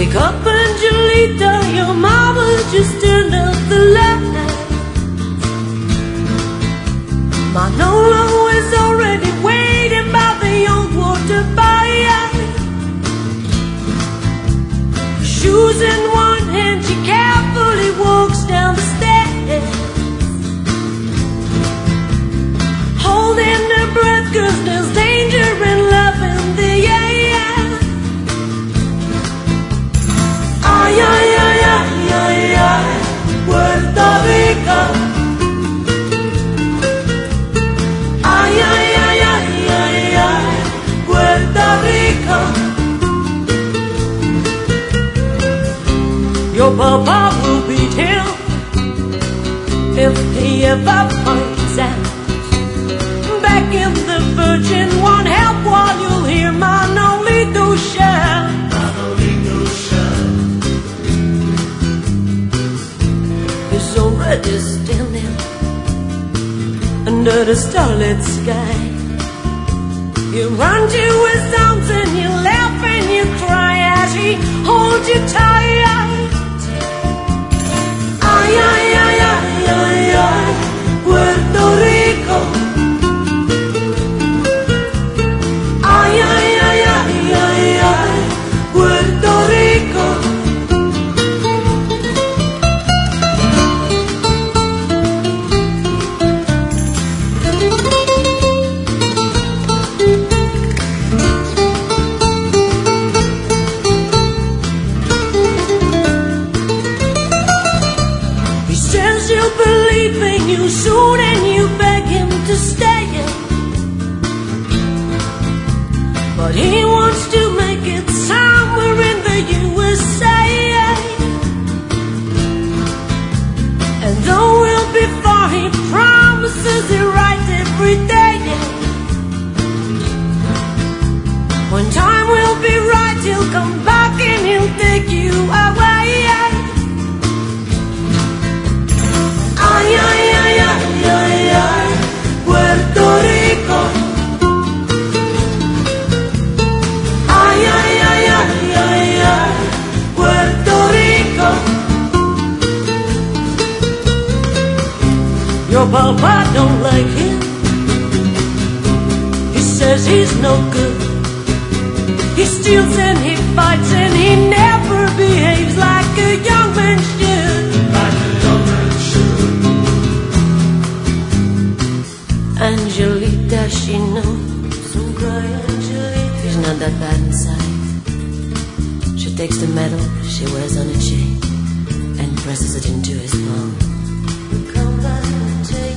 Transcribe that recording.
Wake up, Angelita, your mama just turned up the light. Manolo is already waiting by the old water buyer. Shoes in one hand, she carefully walks down the stairs, holding her breath, 'cause there's danger in love in the air. Ay, ay, ay, ay, ay, ay, Puerto Rico. Ay, ay, ay, ay, ay, ay, Puerto Rico. Your papa will beat him if he ever finds out. Back in the Virgin, won't help while you'll hear Manolito shout. Manolito shout. He's already standing under the starlit sky. You run to his arms and you laugh and you cry as he holds you tight. Ay, ay, ay, ay, ay, ay, Puerto Rico. Ay, ay, ay, ay, ay, ay, Puerto Rico. He'll believe in you soon and you beg him to stay, but he wants to make it somewhere in the USA. And though we'll be far, he promises it right every day. When time will be right, he'll come back and he'll take you away. Ay, ay, ay, ay, ay, ay, Puerto Rico. Ay, ay, ay, ay, ay, ay, Puerto Rico. Your papa don't like him. He says he's no good. He steals and he fights and he never behaves like a young man should. Like a young man should. Angelita, she knows. Don't cry, Angelita. He's not that bad inside. She takes the medal she wears on a chain and presses it into his palm. Come back and take